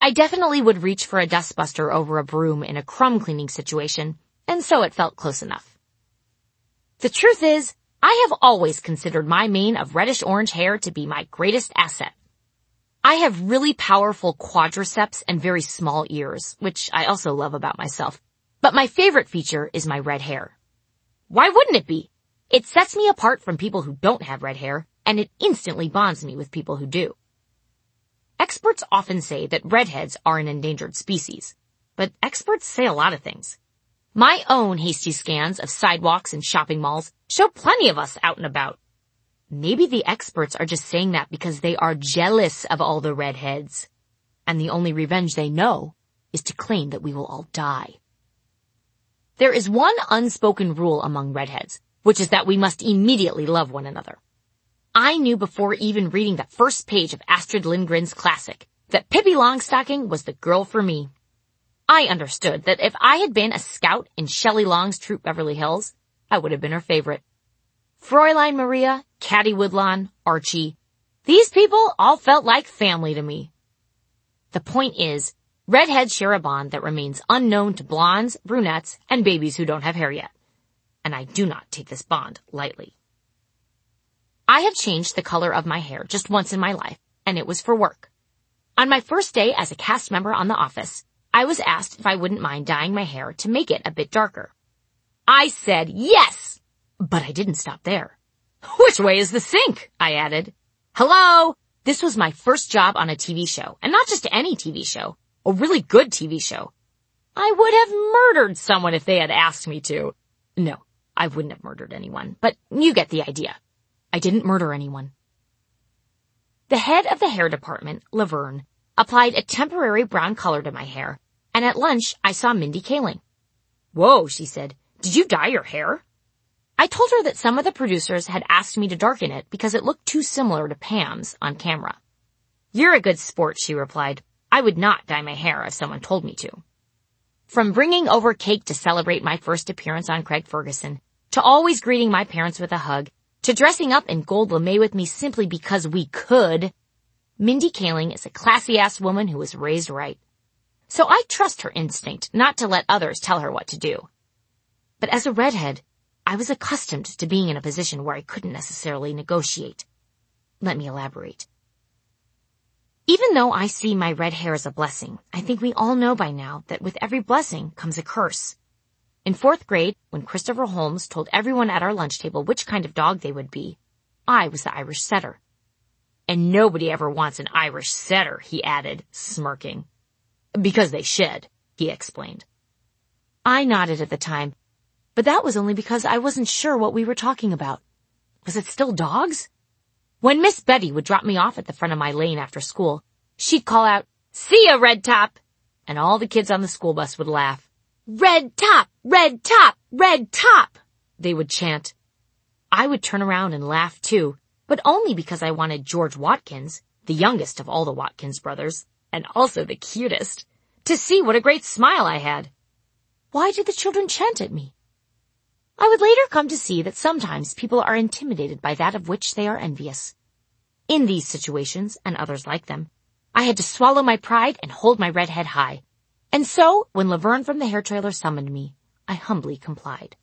I definitely would reach for a dustbuster over a broom in a crumb cleaning situation, and so it felt close enough. The truth is, I have always considered my mane of reddish-orange hair to be my greatest asset. I have really powerful quadriceps and very small ears, which I also love about myself. But my favorite feature is my red hair. Why wouldn't it be? It sets me apart from people who don't have red hair, and it instantly bonds me with people who do. Experts often say that redheads are an endangered species, but experts say a lot of things. My own hasty scans of sidewalks and shopping malls show plenty of us out and about. Maybe the experts are just saying that because they are jealous of all the redheads, and the only revenge they know is to claim that we will all die. There is one unspoken rule among redheads, which is that we must immediately love one another. I knew before even reading the first page of Astrid Lindgren's classic that Pippi Longstocking was the girl for me. I understood that if I had been a scout in Shelley Long's Troop Beverly Hills, I would have been her favorite. Fräulein Maria, Caddy Woodlawn, Archie, these people all felt like family to me. The point is, redheads share a bond that remains unknown to blondes, brunettes, and babies who don't have hair yet. And I do not take this bond lightly. I have changed the color of my hair just once in my life, and it was for work. On my first day as a cast member on The Office, I was asked if I wouldn't mind dyeing my hair to make it a bit darker. I said yes, but I didn't stop there. Which way is the sink? I added. Hello? This was my first job on a TV show, and not just any TV show, a really good TV show. I would have murdered someone if they had asked me to. No, I wouldn't have murdered anyone, but you get the idea. I didn't murder anyone. The head of the hair department, Laverne, applied a temporary brown color to my hair, and at lunch I saw Mindy Kaling. Whoa, she said, did you dye your hair? I told her that some of the producers had asked me to darken it because it looked too similar to Pam's on camera. You're a good sport, she replied. I would not dye my hair if someone told me to. From bringing over cake to celebrate my first appearance on Craig Ferguson, to always greeting my parents with a hug, to dressing up in gold lame with me simply because we could, Mindy Kaling is a classy-ass woman who was raised right. So I trust her instinct not to let others tell her what to do. But as a redhead, I was accustomed to being in a position where I couldn't necessarily negotiate. Let me elaborate. Even though I see my red hair as a blessing, I think we all know by now that with every blessing comes a curse. In 4th grade, when Christopher Holmes told everyone at our lunch table which kind of dog they would be, I was the Irish setter. And nobody ever wants an Irish setter, he added, smirking. Because they shed, he explained. I nodded at the time, but that was only because I wasn't sure what we were talking about. Was it still dogs? When Miss Betty would drop me off at the front of my lane after school, she'd call out, "See ya, Red Top!" And all the kids on the school bus would laugh. "Red Top! Red Top! Red Top!" they would chant. I would turn around and laugh too, but only because I wanted George Watkins, the youngest of all the Watkins brothers, and also the cutest, to see what a great smile I had. Why did the children chant at me? I would later come to see that sometimes people are intimidated by that of which they are envious. In these situations, and others like them, I had to swallow my pride and hold my red head high. And so, when Laverne from the hair trailer summoned me, I humbly complied.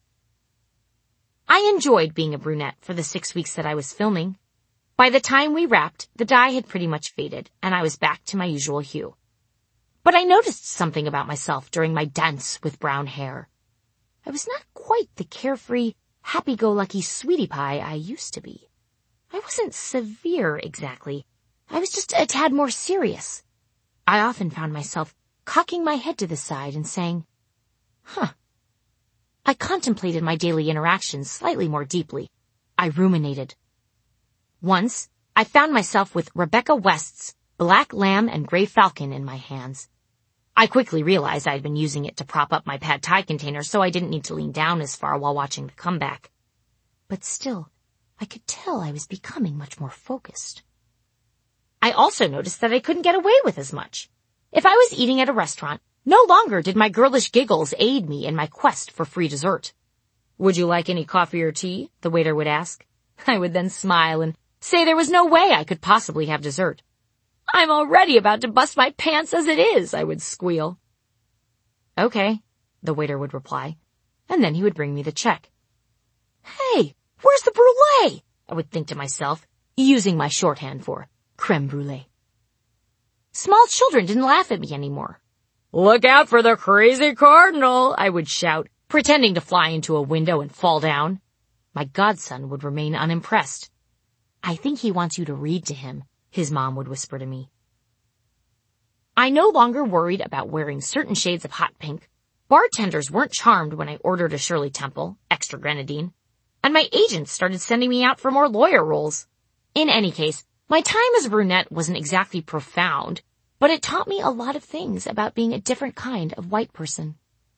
I enjoyed being a brunette for the 6 weeks that I was filming. By the time we wrapped, the dye had pretty much faded, and I was back to my usual hue. But I noticed something about myself during my dance with brown hair. I was not quite the carefree, happy-go-lucky sweetie pie I used to be. I wasn't severe exactly. I was just a tad more serious. I often found myself cocking my head to the side and saying, "Huh." I contemplated my daily interactions slightly more deeply. I ruminated. Once, I found myself with Rebecca West's Black Lamb and Gray Falcon in my hands. I quickly realized I had been using it to prop up my pad thai container, so I didn't need to lean down as far while watching the comeback. But still, I could tell I was becoming much more focused. I also noticed that I couldn't get away with as much. If I was eating at a restaurant, no longer did my girlish giggles aid me in my quest for free dessert. "Would you like any coffee or tea?" the waiter would ask. I would then smile and say there was no way I could possibly have dessert. I'm already about to bust my pants as it is, I would squeal. Okay, the waiter would reply, and then he would bring me the check. Hey, where's the brulee? I would think to myself, using my shorthand for creme brulee. Small children didn't laugh at me anymore. Look out for the crazy cardinal, I would shout, pretending to fly into a window and fall down. My godson would remain unimpressed. I think he wants you to read to him, his mom would whisper to me. I no longer worried about wearing certain shades of hot pink. Bartenders weren't charmed when I ordered a Shirley Temple, extra grenadine, and my agents started sending me out for more lawyer roles. In any case, my time as a brunette wasn't exactly profound, but it taught me a lot of things about being a different kind of white person.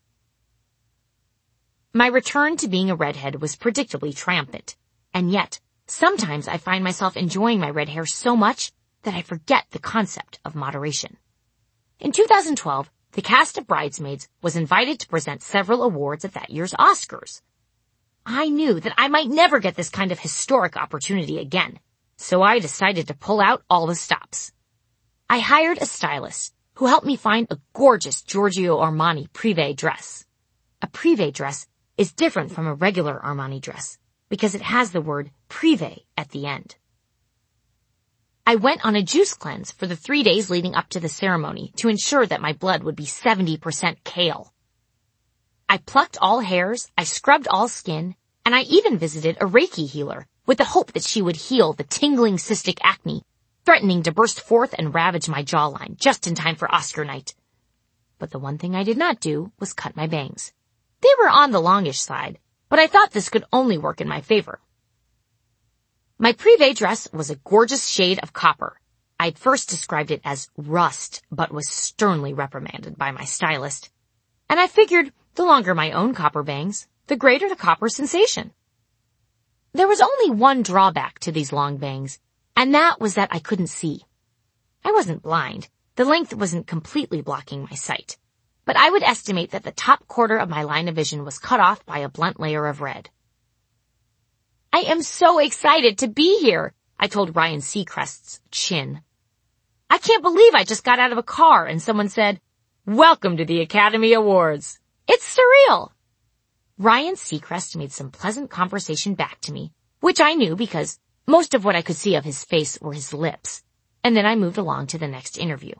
My return to being a redhead was predictably triumphant, and yet, sometimes I find myself enjoying my red hair so much that I forget the concept of moderation. In 2012, the cast of Bridesmaids was invited to present several awards at that year's Oscars. I knew that I might never get this kind of historic opportunity again, so I decided to pull out all the stops. I hired a stylist who helped me find a gorgeous Giorgio Armani privé dress. A privé dress is different from a regular Armani dress because it has the word privé at the end. I went on a juice cleanse for the 3 days leading up to the ceremony to ensure that my blood would be 70% kale. I plucked all hairs, I scrubbed all skin, and I even visited a Reiki healer with the hope that she would heal the tingling cystic acne, threatening to burst forth and ravage my jawline just in time for Oscar night. But the one thing I did not do was cut my bangs. They were on the longish side, but I thought this could only work in my favor. My privé dress was a gorgeous shade of copper. I'd first described it as rust, but was sternly reprimanded by my stylist. And I figured the longer my own copper bangs, the greater the copper sensation. There was only one drawback to these long bangs, and that was that I couldn't see. I wasn't blind. The length wasn't completely blocking my sight. But I would estimate that the top quarter of my line of vision was cut off by a blunt layer of red. I am so excited to be here, I told Ryan Seacrest's chin. I can't believe I just got out of a car and someone said, "Welcome to the Academy Awards." It's surreal. Ryan Seacrest made some pleasant conversation back to me, which I knew because most of what I could see of his face were his lips, and then I moved along to the next interview.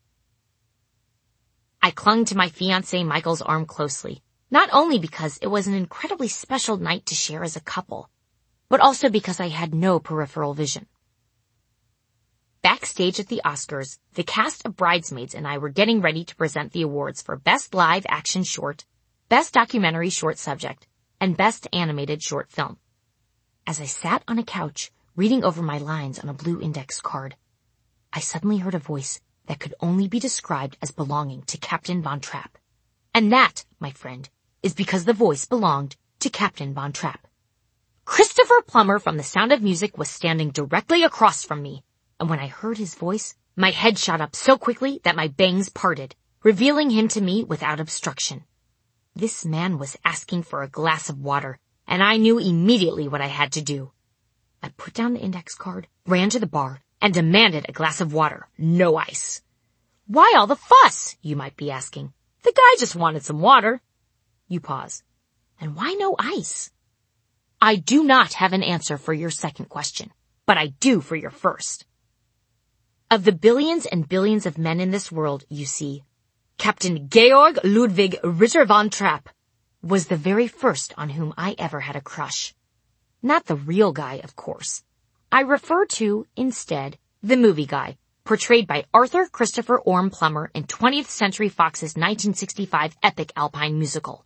I clung to my fiancé Michael's arm closely, not only because it was an incredibly special night to share as a couple, but also because I had no peripheral vision. Backstage at the Oscars, the cast of Bridesmaids and I were getting ready to present the awards for Best Live Action Short, Best Documentary Short Subject, and Best Animated Short Film. As I sat on a couch, reading over my lines on a blue index card, I suddenly heard a voice that could only be described as belonging to Captain Von Trapp. And that, my friend, is because the voice belonged to Captain Von Trapp. Christopher Plummer from The Sound of Music was standing directly across from me, and when I heard his voice, my head shot up so quickly that my bangs parted, revealing him to me without obstruction. This man was asking for a glass of water, and I knew immediately what I had to do. I put down the index card, ran to the bar, and demanded a glass of water, no ice. Why all the fuss, you might be asking. The guy just wanted some water. You pause. And why no ice? I do not have an answer for your second question, but I do for your first. Of the billions and billions of men in this world, you see, Captain Georg Ludwig Ritter von Trapp was the very first on whom I ever had a crush. Not the real guy, of course. I refer to, instead, the movie guy, portrayed by Arthur Christopher Orm Plummer in 20th Century Fox's 1965 epic Alpine musical.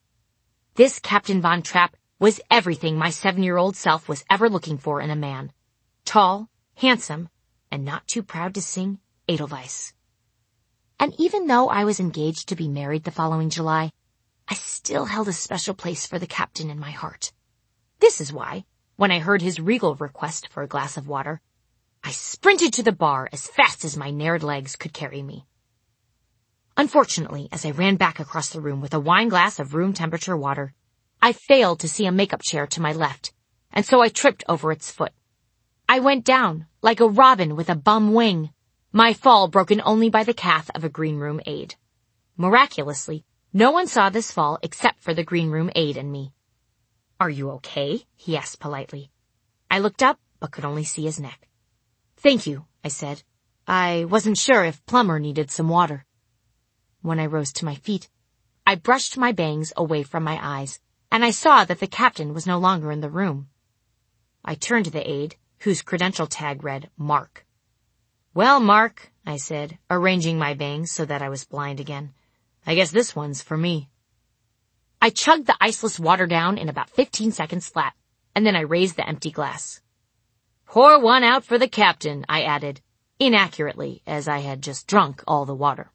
This Captain Von Trapp was everything my 7-year-old self was ever looking for in a man. Tall, handsome, and not too proud to sing Edelweiss. And even though I was engaged to be married the following July, I still held a special place for the captain in my heart. This is why, when I heard his regal request for a glass of water, I sprinted to the bar as fast as my nared legs could carry me. Unfortunately, as I ran back across the room with a wine glass of room temperature water, I failed to see a makeup chair to my left, and so I tripped over its foot. I went down like a robin with a bum wing. my fall broken only by the calf of a green room aide. Miraculously, no one saw this fall except for the green room aide and me. "Are you okay?" he asked politely. I looked up, but could only see his neck. "Thank you," I said. "I wasn't sure if Plumber needed some water." When I rose to my feet, I brushed my bangs away from my eyes, and I saw that the captain was no longer in the room. I turned to the aide, whose credential tag read Mark. "Well, Mark," I said, arranging my bangs so that I was blind again, "I guess this one's for me." I chugged the iceless water down in about 15 seconds flat, and then I raised the empty glass. "Pour one out for the captain," I added, inaccurately, as I had just drunk all the water.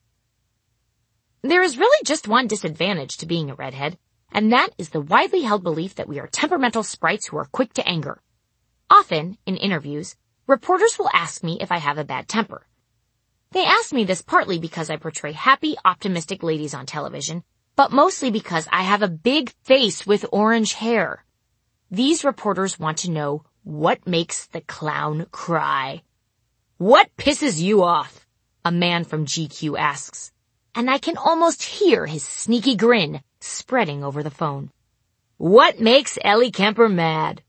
There is really just one disadvantage to being a redhead, and that is the widely held belief that we are temperamental sprites who are quick to anger. Often, in interviews, reporters will ask me if I have a bad temper. They ask me this partly because I portray happy, optimistic ladies on television, but mostly because I have a big face with orange hair. These reporters want to know what makes the clown cry. "What pisses you off?" a man from GQ asks, and I can almost hear his sneaky grin spreading over the phone. "What makes Ellie Kemper mad?"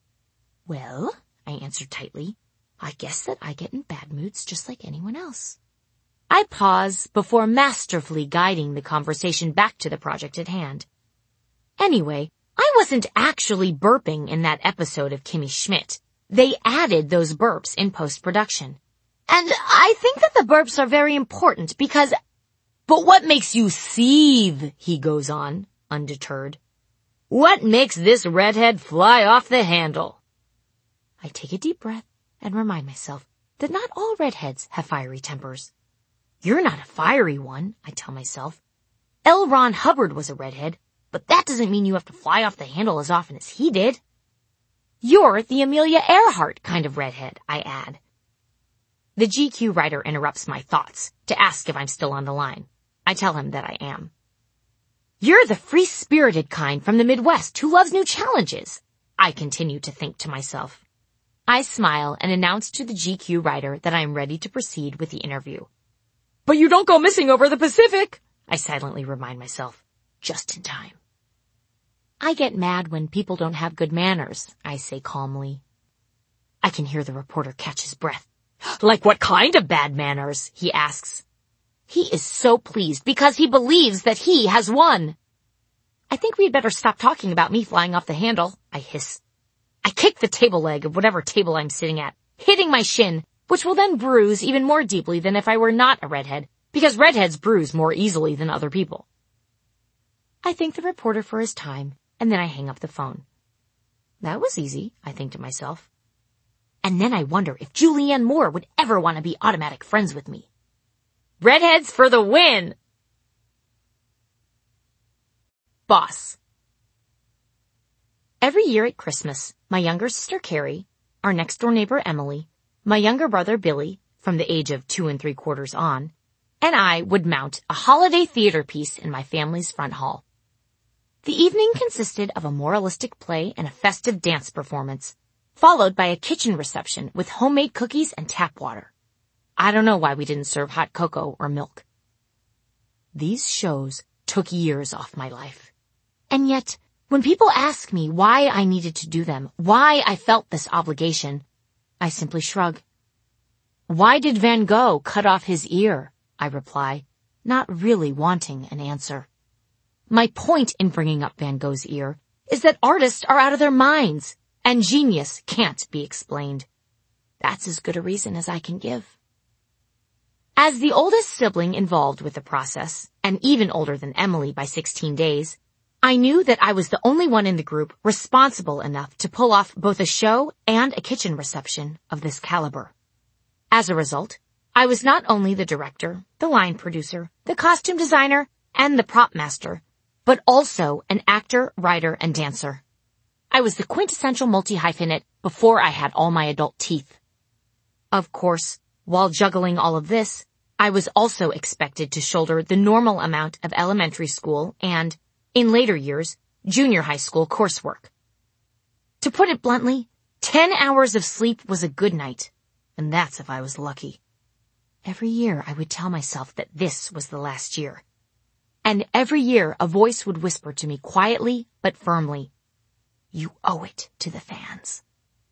"Well," I answered tightly, "I guess that I get in bad moods just like anyone else." I pause before masterfully guiding the conversation back to the project at hand. Anyway, I wasn't actually burping in that episode of Kimmy Schmidt. They added those burps in post-production. And I think that the burps are very important because... "But what makes you seethe?" he goes on, undeterred. "What makes this redhead fly off the handle?" I take a deep breath and remind myself that not all redheads have fiery tempers. "You're not a fiery one," I tell myself. L. Ron Hubbard was a redhead, but that doesn't mean you have to fly off the handle as often as he did. "You're the Amelia Earhart kind of redhead," I add. The GQ writer interrupts my thoughts to ask if I'm still on the line. I tell him that I am. "You're the free-spirited kind from the Midwest who loves new challenges," I continue to think to myself. I smile and announce to the GQ writer that I am ready to proceed with the interview. "But you don't go missing over the Pacific," I silently remind myself, just in time. "I get mad when people don't have good manners," I say calmly. I can hear the reporter catch his breath. "Like what kind of bad manners?" he asks. He is so pleased because he believes that he has won. "I think we'd better stop talking about me flying off the handle," I hiss. I kick the table leg of whatever table I'm sitting at, hitting my shin, which will then bruise even more deeply than if I were not a redhead, because redheads bruise more easily than other people. I thank the reporter for his time, and then I hang up the phone. That was easy, I think to myself. And then I wonder if Julianne Moore would ever want to be automatic friends with me. Redheads for the win! Boss. Every year at Christmas, my younger sister Carrie, our next-door neighbor Emily, my younger brother Billy, from the age of 2 3/4 on, and I would mount a holiday theater piece in my family's front hall. The evening consisted of a moralistic play and a festive dance performance, followed by a kitchen reception with homemade cookies and tap water. I don't know why we didn't serve hot cocoa or milk. These shows took years off my life. And yet, when people ask me why I needed to do them, why I felt this obligation, I simply shrug. "Why did Van Gogh cut off his ear?" I reply, not really wanting an answer. My point in bringing up Van Gogh's ear is that artists are out of their minds, and genius can't be explained. That's as good a reason as I can give. As the oldest sibling involved with the process, and even older than Emily by 16 days, I knew that I was the only one in the group responsible enough to pull off both a show and a kitchen reception of this caliber. As a result, I was not only the director, the line producer, the costume designer, and the prop master, but also an actor, writer, and dancer. I was the quintessential multi-hyphenate before I had all my adult teeth. Of course, while juggling all of this, I was also expected to shoulder the normal amount of elementary school and, in later years, junior high school coursework. To put it bluntly, 10 hours of sleep was a good night, and that's if I was lucky. Every year I would tell myself that this was the last year. And every year a voice would whisper to me quietly but firmly, "You owe it to the fans."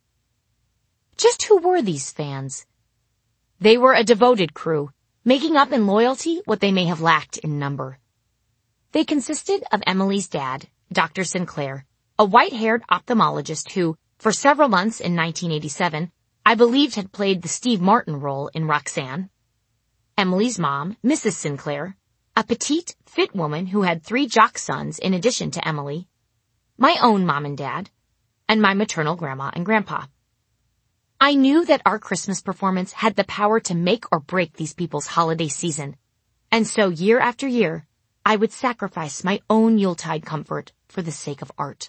Just who were these fans? They were a devoted crew, making up in loyalty what they may have lacked in number. They consisted of Emily's dad, Dr. Sinclair, a white-haired ophthalmologist who, for several months in 1987, I believed had played the Steve Martin role in Roxanne. Emily's mom, Mrs. Sinclair, a petite, fit woman who had 3 jock sons in addition to Emily, my own mom and dad, and my maternal grandma and grandpa. I knew that our Christmas performance had the power to make or break these people's holiday season, and so year after year, I would sacrifice my own Yuletide comfort for the sake of art.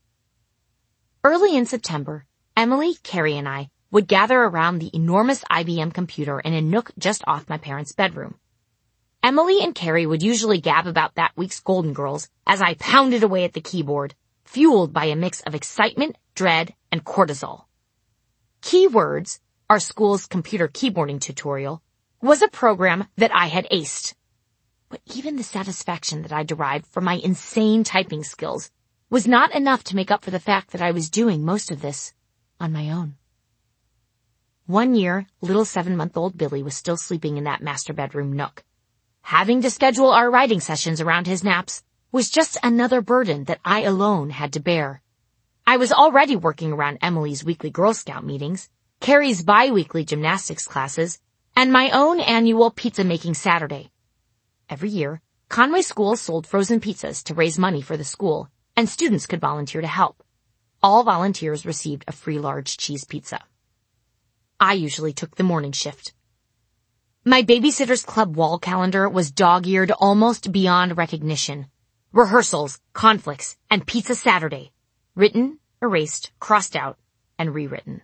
Early in September, Emily, Carrie, and I would gather around the enormous IBM computer in a nook just off my parents' bedroom. Emily and Carrie would usually gab about that week's Golden Girls as I pounded away at the keyboard, fueled by a mix of excitement, dread, and cortisol. Keywords, our school's computer keyboarding tutorial, was a program that I had aced. But even the satisfaction that I derived from my insane typing skills was not enough to make up for the fact that I was doing most of this on my own. One year, little 7-month-old Billy was still sleeping in that master bedroom nook. Having to schedule our writing sessions around his naps was just another burden that I alone had to bear. I was already working around Emily's weekly Girl Scout meetings, Carrie's bi-weekly gymnastics classes, and my own annual pizza-making Saturday. Every year, Conway School sold frozen pizzas to raise money for the school, and students could volunteer to help. All volunteers received a free large cheese pizza. I usually took the morning shift. My Babysitter's Club wall calendar was dog-eared almost beyond recognition. Rehearsals, conflicts, and Pizza Saturday. Written, erased, crossed out, and rewritten.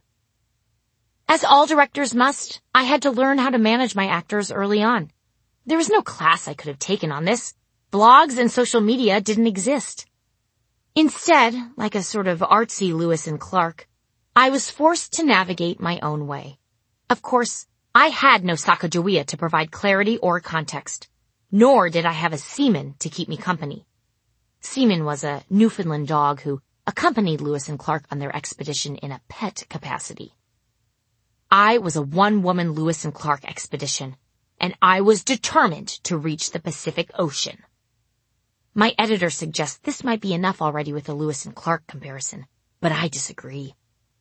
As all directors must, I had to learn how to manage my actors early on. There was no class I could have taken on this. Blogs and social media didn't exist. Instead, like a sort of artsy Lewis and Clark, I was forced to navigate my own way. Of course, I had no Sacagawea to provide clarity or context, nor did I have a Seaman to keep me company. Seaman was a Newfoundland dog who accompanied Lewis and Clark on their expedition in a pet capacity. I was a one-woman Lewis and Clark expedition, and I was determined to reach the Pacific Ocean. My editor suggests this might be enough already with the Lewis and Clark comparison, but I disagree.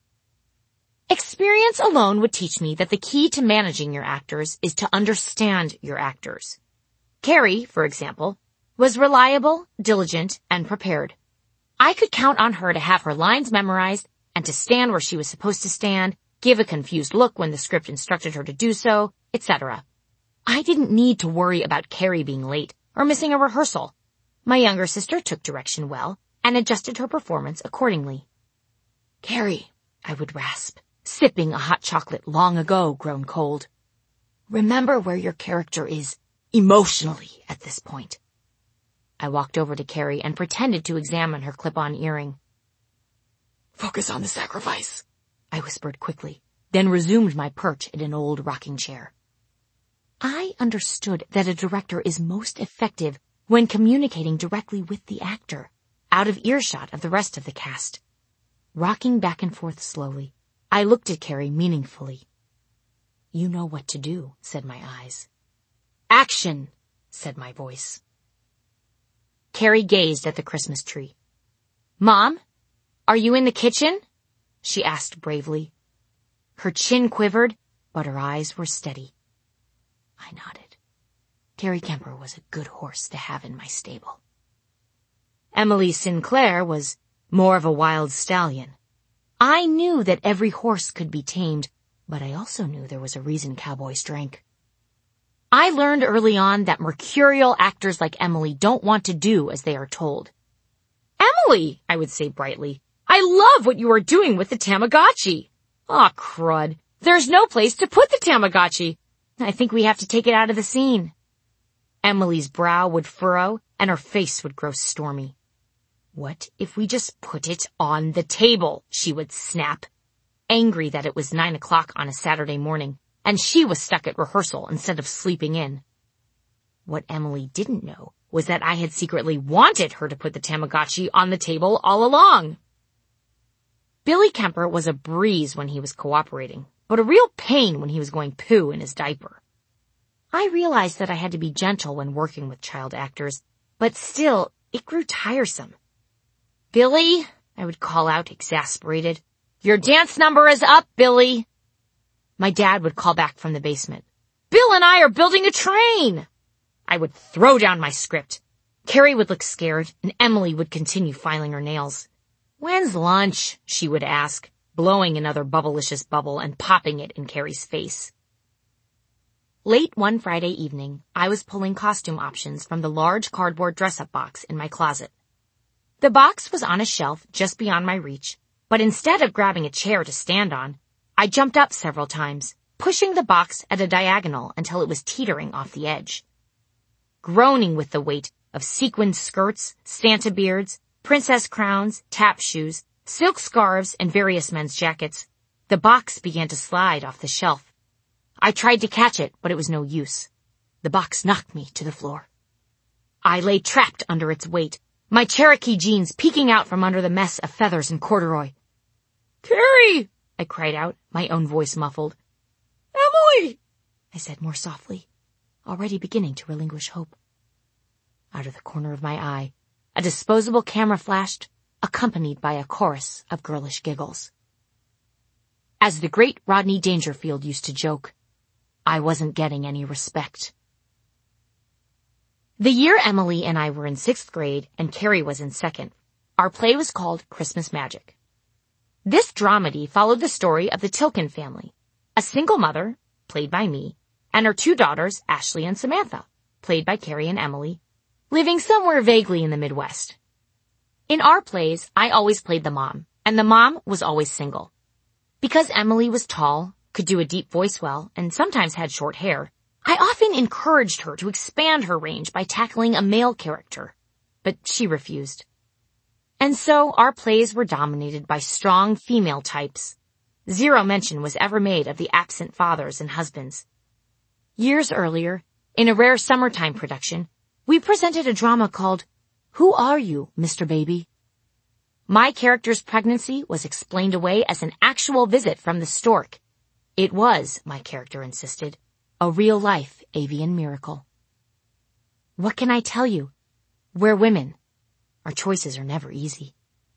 Experience alone would teach me that the key to managing your actors is to understand your actors. Carrie, for example, was reliable, diligent, and prepared. I could count on her to have her lines memorized and to stand where she was supposed to stand, give a confused look when the script instructed her to do so, etc. I didn't need to worry about Carrie being late or missing a rehearsal. My younger sister took direction well and adjusted her performance accordingly. "Carrie," I would rasp, sipping a hot chocolate long ago grown cold. "Remember where your character is emotionally at this point." I walked over to Carrie and pretended to examine her clip-on earring. "Focus on the sacrifice," I whispered quickly, then resumed my perch in an old rocking chair. I understood that a director is most effective when communicating directly with the actor, out of earshot of the rest of the cast. Rocking back and forth slowly, I looked at Carrie meaningfully. "You know what to do," said my eyes. "Action," said my voice. Carrie gazed at the Christmas tree. "Mom, are you in the kitchen?" she asked bravely. Her chin quivered, but her eyes were steady. I nodded. Carrie Kemper was a good horse to have in my stable. Emily Sinclair was more of a wild stallion. I knew that every horse could be tamed, but I also knew there was a reason cowboys drank. I learned early on that mercurial actors like Emily don't want to do as they are told. "Emily," I would say brightly, "I love what you are doing with the Tamagotchi." "Aw, crud. There's no place to put the Tamagotchi. I think we have to take it out of the scene." Emily's brow would furrow and her face would grow stormy. "What if we just put it on the table?" she would snap, angry that it was 9 o'clock on a Saturday morning and she was stuck at rehearsal instead of sleeping in. What Emily didn't know was that I had secretly wanted her to put the Tamagotchi on the table all along. Billy Kemper was a breeze when he was cooperating, but a real pain when he was going poo in his diaper. I realized that I had to be gentle when working with child actors, but still, it grew tiresome. "Billy," I would call out, exasperated. "Your dance number is up, Billy." My dad would call back from the basement. "Bill and I are building a train." I would throw down my script. Carrie would look scared, and Emily would continue filing her nails. "When's lunch?" she would ask, blowing another bubblicious bubble and popping it in Carrie's face. Late one Friday evening, I was pulling costume options from the large cardboard dress-up box in my closet. The box was on a shelf just beyond my reach, but instead of grabbing a chair to stand on, I jumped up several times, pushing the box at a diagonal until it was teetering off the edge. Groaning with the weight of sequined skirts, Santa beards, princess crowns, tap shoes, silk scarves, and various men's jackets, the box began to slide off the shelf. I tried to catch it, but it was no use. The box knocked me to the floor. I lay trapped under its weight, my Cherokee jeans peeking out from under the mess of feathers and corduroy. "Carrie!" I cried out, my own voice muffled. "Emily!" I said more softly, already beginning to relinquish hope. Out of the corner of my eye, a disposable camera flashed, accompanied by a chorus of girlish giggles. As the great Rodney Dangerfield used to joke, I wasn't getting any respect. The year Emily and I were in 6th grade and Carrie was in 2nd, our play was called Christmas Magic. This dramedy followed the story of the Tilken family, a single mother, played by me, and her 2 daughters, Ashley and Samantha, played by Carrie and Emily, living somewhere vaguely in the Midwest. In our plays, I always played the mom, and the mom was always single. Because Emily was tall, could do a deep voice well, and sometimes had short hair, I often encouraged her to expand her range by tackling a male character, but she refused. And so our plays were dominated by strong female types. Zero mention was ever made of the absent fathers and husbands. Years earlier, in a rare summertime production, we presented a drama called Who Are You, Mr. Baby? My character's pregnancy was explained away as an actual visit from the stork. It was, my character insisted, a real-life avian miracle. What can I tell you? We're women. Our choices are never easy.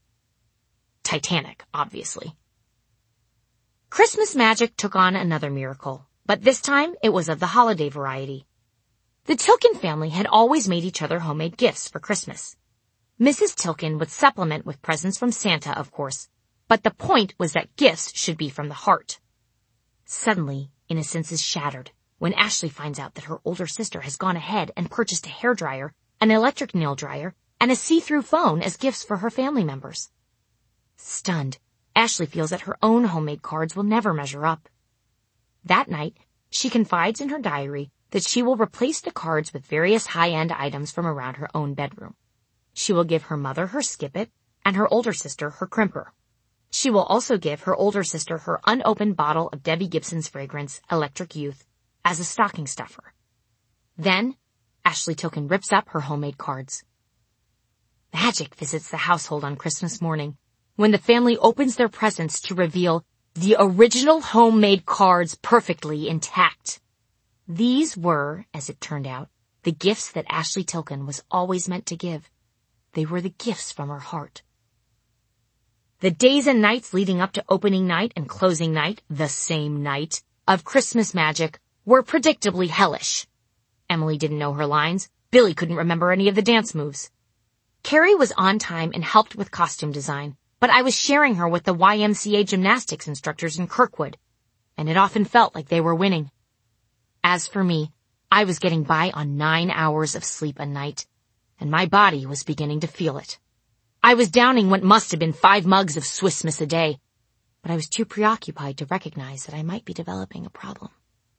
Titanic, obviously. Christmas Magic took on another miracle, but this time it was of the holiday variety. The Tilken family had always made each other homemade gifts for Christmas. Mrs. Tilken would supplement with presents from Santa, of course, but the point was that gifts should be from the heart. Suddenly, innocence is shattered when Ashley finds out that her older sister has gone ahead and purchased a hairdryer, an electric nail dryer, and a see-through phone as gifts for her family members. Stunned, Ashley feels that her own homemade cards will never measure up. That night, she confides in her diary that she will replace the cards with various high-end items from around her own bedroom. She will give her mother her Skip-It and her older sister her Crimper. She will also give her older sister her unopened bottle of Debbie Gibson's fragrance, Electric Youth, as a stocking stuffer. Then, Ashley Tilken rips up her homemade cards. Magic visits the household on Christmas morning, when the family opens their presents to reveal the original homemade cards perfectly intact. These were, as it turned out, the gifts that Ashley Tilken was always meant to give. They were the gifts from her heart. The days and nights leading up to opening night and closing night, the same night, of Christmas Magic were predictably hellish. Emily didn't know her lines. Billy couldn't remember any of the dance moves. Carrie was on time and helped with costume design, but I was sharing her with the YMCA gymnastics instructors in Kirkwood, and it often felt like they were winning. As for me, I was getting by on 9 hours of sleep a night, and my body was beginning to feel it. I was downing what must have been 5 mugs of Swiss Miss a day, but I was too preoccupied to recognize that I might be developing a problem.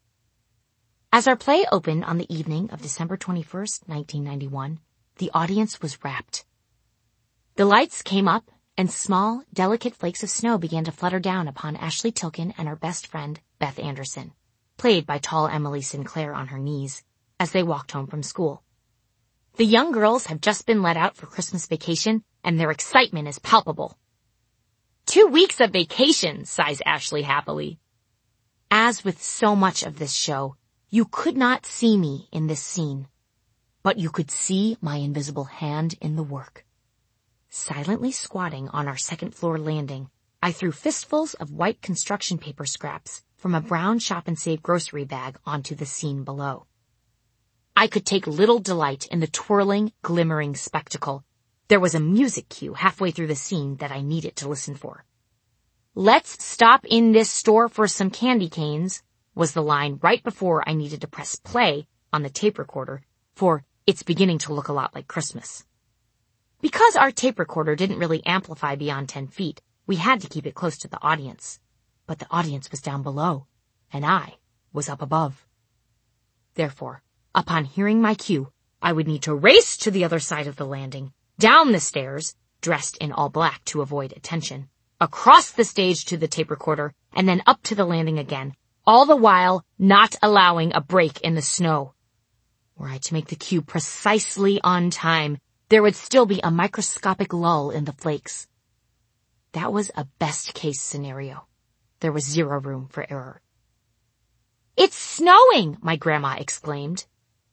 As our play opened on the evening of December 21st, 1991, the audience was rapt. The lights came up, and small, delicate flakes of snow began to flutter down upon Ashley Tilken and her best friend, Beth Anderson, played by tall Emily Sinclair on her knees, as they walked home from school. The young girls have just been let out for Christmas vacation, and their excitement is palpable. 2 weeks of vacation, sighs Ashley happily. As with so much of this show, you could not see me in this scene, but you could see my invisible hand in the work. Silently squatting on our second-floor landing, I threw fistfuls of white construction paper scraps from a brown Shop and Save grocery bag onto the scene below. I could take little delight in the twirling, glimmering spectacle. There was a music cue halfway through the scene that I needed to listen for. "Let's stop in this store for some candy canes," was the line right before I needed to press play on the tape recorder for "It's beginning to look a lot like Christmas." Because our tape recorder didn't really amplify beyond 10 feet, we had to keep it close to the audience. But the audience was down below, and I was up above. Therefore, upon hearing my cue, I would need to race to the other side of the landing, down the stairs, dressed in all black to avoid attention, across the stage to the tape recorder, and then up to the landing again, all the while not allowing a break in the snow. Were I to make the cue precisely on time, there would still be a microscopic lull in the flakes. That was a best-case scenario. There was zero room for error. "It's snowing!" my grandma exclaimed.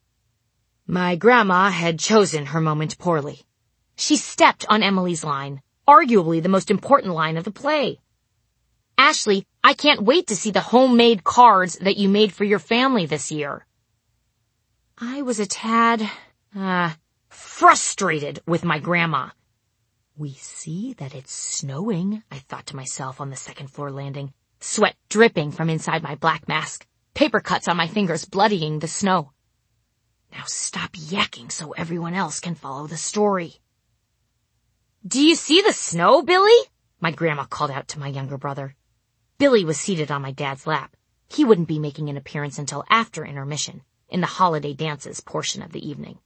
My grandma had chosen her moment poorly. She stepped on Emily's line, arguably the most important line of the play. "Ashley, I can't wait to see the homemade cards that you made for your family this year." I was a tad, frustrated with my grandma. "We see that it's snowing," I thought to myself on the second-floor landing, sweat dripping from inside my black mask, paper cuts on my fingers bloodying the snow. Now stop yakking so everyone else can follow the story. "Do you see the snow, Billy?" my grandma called out to my younger brother. Billy was seated on my dad's lap. He wouldn't be making an appearance until after intermission, in the holiday dances portion of the evening.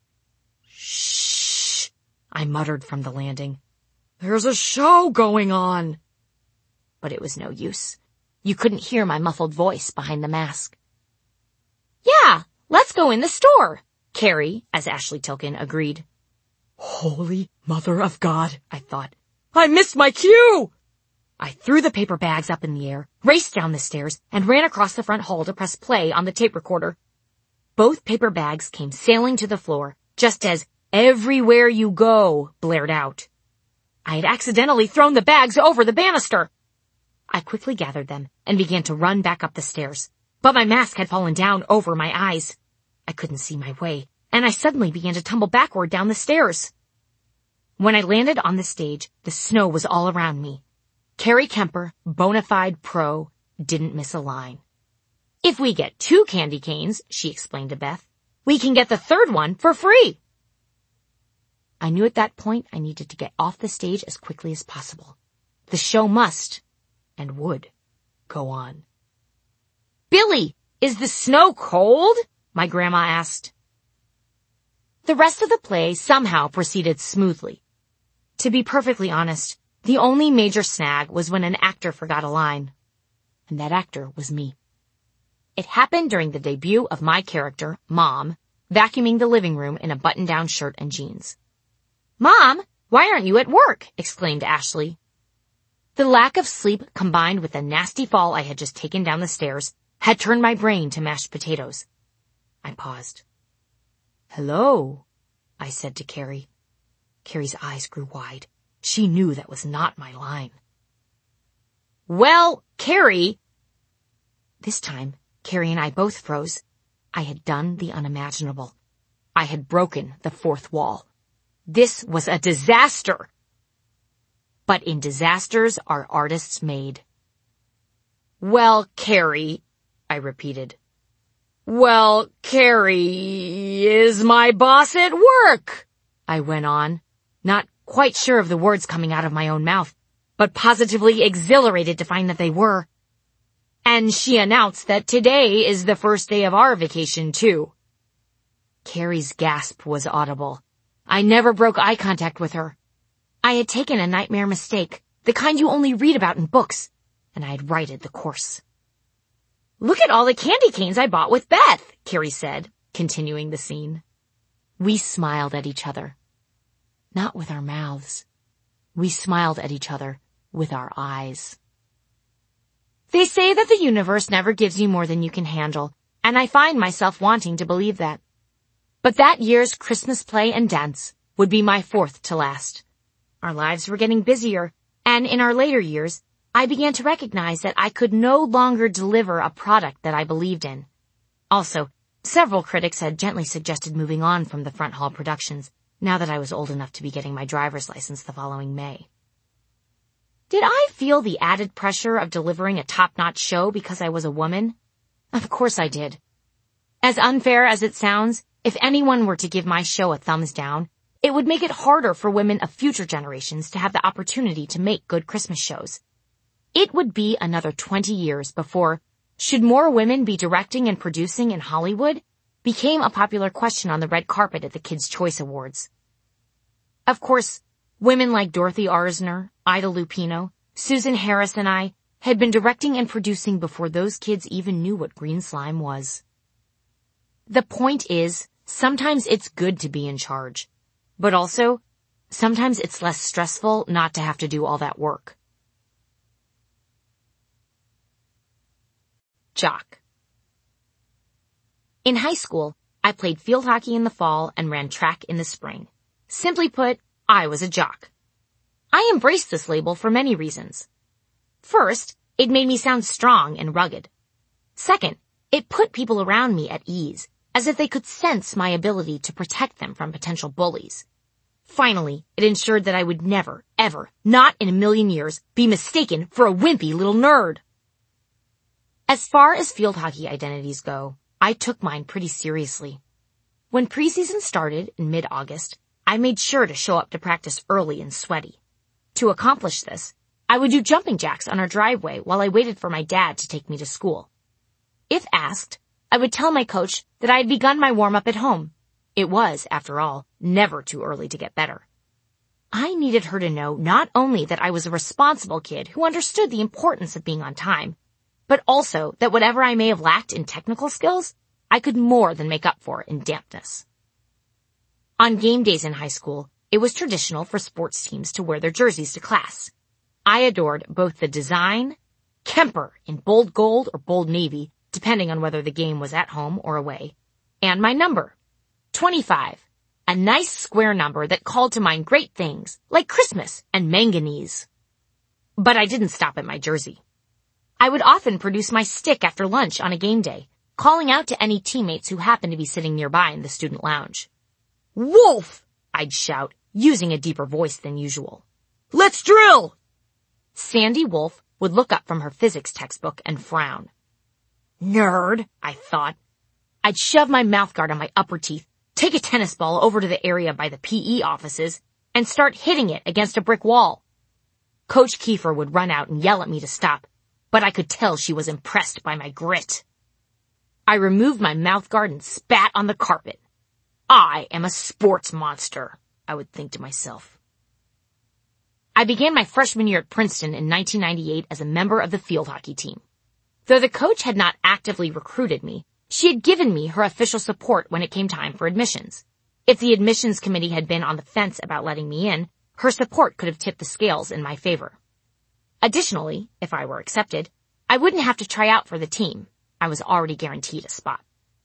"Shh," I muttered from the landing. "There's a show going on." But it was no use. You couldn't hear my muffled voice behind the mask. "Yeah, let's go in the store," Carrie, as Ashley Tilkin, agreed. Holy Mother of God, I thought. I missed my cue! I threw the paper bags up in the air, raced down the stairs, and ran across the front hall to press play on the tape recorder. Both paper bags came sailing to the floor, just as "Everywhere You Go" blared out. I had accidentally thrown the bags over the banister. I quickly gathered them and began to run back up the stairs, but my mask had fallen down over my eyes. I couldn't see my way, and I suddenly began to tumble backward down the stairs. When I landed on the stage, the snow was all around me. Carrie Kemper, bona fide pro, didn't miss a line. "If we get 2 candy canes," she explained to Beth, "we can get the 3rd one for free." I knew at that point I needed to get off the stage as quickly as possible. The show must, and would, go on. "Billy, is the snow cold?" my grandma asked. The rest of the play somehow proceeded smoothly. To be perfectly honest, the only major snag was when an actor forgot a line. And that actor was me. It happened during the debut of my character, Mom, vacuuming the living room in a button-down shirt and jeans. "Mom, why aren't you at work?" exclaimed Ashley. The lack of sleep combined with the nasty fall I had just taken down the stairs had turned my brain to mashed potatoes. I paused. "Hello," I said to Carrie. Carrie's eyes grew wide. She knew that was not my line. "Well, Carrie..." This time, Carrie and I both froze. I had done the unimaginable. I had broken the 4th wall. This was a disaster. But in disasters are artists made. "Well, Carrie," I repeated. "Well, Carrie, is my boss at work?" I went on, not quite sure of the words coming out of my own mouth, but positively exhilarated to find that they were. "And she announced that today is the first day of our vacation, too." Carrie's gasp was audible. I never broke eye contact with her. I had taken a nightmare mistake, the kind you only read about in books, and I had righted the course. Look at all the candy canes I bought with Beth, Carrie said, continuing the scene. We smiled at each other. Not with our mouths. We smiled at each other with our eyes. They say that the universe never gives you more than you can handle, and I find myself wanting to believe that. But that year's Christmas play and dance would be my fourth to last. Our lives were getting busier, and in our later years, I began to recognize that I could no longer deliver a product that I believed in. Also, several critics had gently suggested moving on from the front hall productions, now that I was old enough to be getting my driver's license the following May. Did I feel the added pressure of delivering a top-notch show because I was a woman? Of course I did. As unfair as it sounds, if anyone were to give my show a thumbs down, it would make it harder for women of future generations to have the opportunity to make good Christmas shows. It would be another 20 years before, should more women be directing and producing in Hollywood, became a popular question on the red carpet at the Kids' Choice Awards. Of course, women like Dorothy Arzner, Ida Lupino, Susan Harris, and I had been directing and producing before those kids even knew what green slime was. The point is, sometimes it's good to be in charge, but also, sometimes it's less stressful not to have to do all that work. Jock. In high school, I played field hockey in the fall and ran track in the spring. Simply put, I was a jock. I embraced this label for many reasons. First, it made me sound strong and rugged. Second, it put people around me at ease, as if they could sense my ability to protect them from potential bullies. Finally, it ensured that I would never, ever, not in a million years, be mistaken for a wimpy little nerd. As far as field hockey identities go, I took mine pretty seriously. When preseason started in mid-August, I made sure to show up to practice early and sweaty. To accomplish this, I would do jumping jacks on our driveway while I waited for my dad to take me to school. If asked, I would tell my coach that I had begun my warm-up at home. It was, after all, never too early to get better. I needed her to know not only that I was a responsible kid who understood the importance of being on time, but also that whatever I may have lacked in technical skills, I could more than make up for in dampness. On game days in high school, it was traditional for sports teams to wear their jerseys to class. I adored both the design, Kemper in bold gold or bold navy, depending on whether the game was at home or away, and my number, 25, a nice square number that called to mind great things like Christmas and manganese. But I didn't stop at my jersey. I would often produce my stick after lunch on a game day, calling out to any teammates who happened to be sitting nearby in the student lounge. "Wolf!" I'd shout, using a deeper voice than usual. "Let's drill!" Sandy Wolf would look up from her physics textbook and frown. Nerd, I thought. I'd shove my mouthguard on my upper teeth, take a tennis ball over to the area by the PE offices, and start hitting it against a brick wall. Coach Kiefer would run out and yell at me to stop, but I could tell she was impressed by my grit. I removed my mouthguard and spat on the carpet. I am a sports monster, I would think to myself. I began my freshman year at Princeton in 1998 as a member of the field hockey team. Though the coach had not actively recruited me, she had given me her official support when it came time for admissions. If the admissions committee had been on the fence about letting me in, her support could have tipped the scales in my favor. Additionally, if I were accepted, I wouldn't have to try out for the team. I was already guaranteed a spot.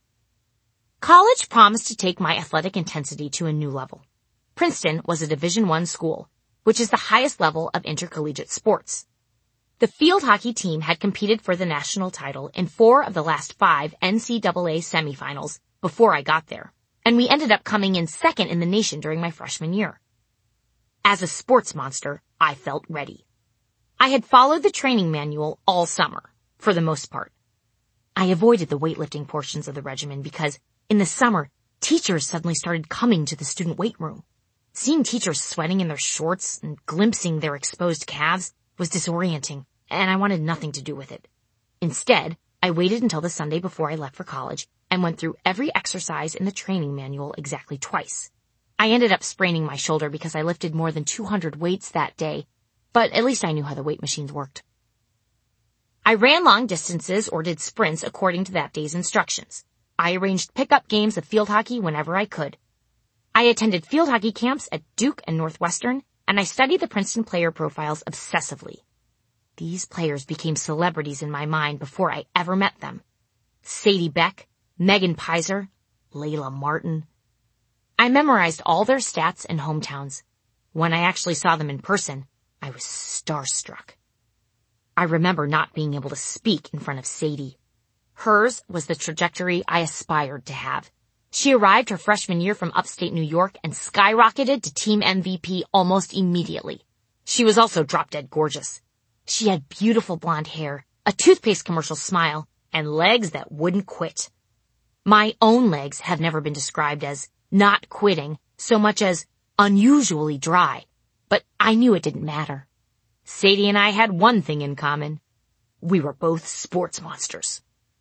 College promised to take my athletic intensity to a new level. Princeton was a Division I school, which is the highest level of intercollegiate sports. The field hockey team had competed for the national title in 4 of the last 5 NCAA semifinals before I got there, and we ended up coming in second in the nation during my freshman year. As a sports monster, I felt ready. I had followed the training manual all summer, for the most part. I avoided the weightlifting portions of the regimen because, in the summer, teachers suddenly started coming to the student weight room. Seeing teachers sweating in their shorts and glimpsing their exposed calves was disorienting, and I wanted nothing to do with it. Instead, I waited until the Sunday before I left for college and went through every exercise in the training manual exactly twice. I ended up spraining my shoulder because I lifted more than 200 weights that day, but at least I knew how the weight machines worked. I ran long distances or did sprints according to that day's instructions. I arranged pickup games of field hockey whenever I could. I attended field hockey camps at Duke and Northwestern, and I studied the Princeton player profiles obsessively. These players became celebrities in my mind before I ever met them. Sadie Beck, Megan Pizer, Layla Martin. I memorized all their stats and hometowns. When I actually saw them in person, I was starstruck. I remember not being able to speak in front of Sadie. Hers was the trajectory I aspired to have. She arrived her freshman year from upstate New York and skyrocketed to team MVP almost immediately. She was also drop-dead gorgeous. She had beautiful blonde hair, a toothpaste commercial smile, and legs that wouldn't quit. My own legs have never been described as not quitting so much as unusually dry, but I knew it didn't matter. Sadie and I had one thing in common. We were both sports monsters.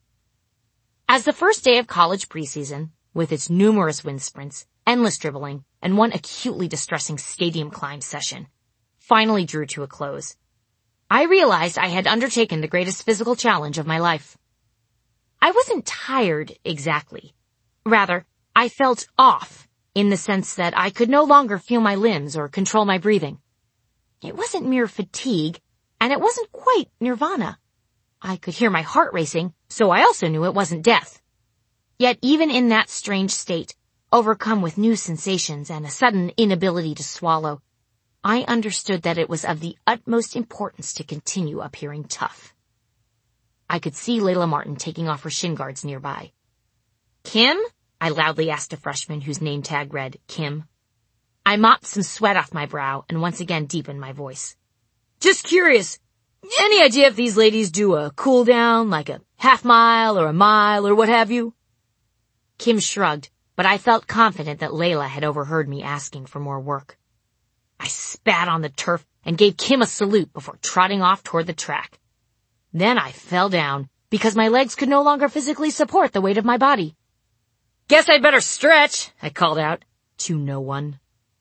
As the first day of college preseason, with its numerous wind sprints, endless dribbling, and one acutely distressing stadium climb session, finally drew to a close, I realized I had undertaken the greatest physical challenge of my life. I wasn't tired exactly. Rather, I felt off in the sense that I could no longer feel my limbs or control my breathing. It wasn't mere fatigue, and it wasn't quite nirvana. I could hear my heart racing, so I also knew it wasn't death. Yet even in that strange state, overcome with new sensations and a sudden inability to swallow, I understood that it was of the utmost importance to continue appearing tough. I could see Layla Martin taking off her shin guards nearby. "Kim?" I loudly asked a freshman whose name tag read Kim. I mopped some sweat off my brow and once again deepened my voice. "Just curious, any idea if these ladies do a cool down, like a half mile or a mile or what have you?" Kim shrugged, but I felt confident that Layla had overheard me asking for more work. I spat on the turf and gave Kim a salute before trotting off toward the track. Then I fell down because my legs could no longer physically support the weight of my body. "Guess I'd better stretch," I called out to no one.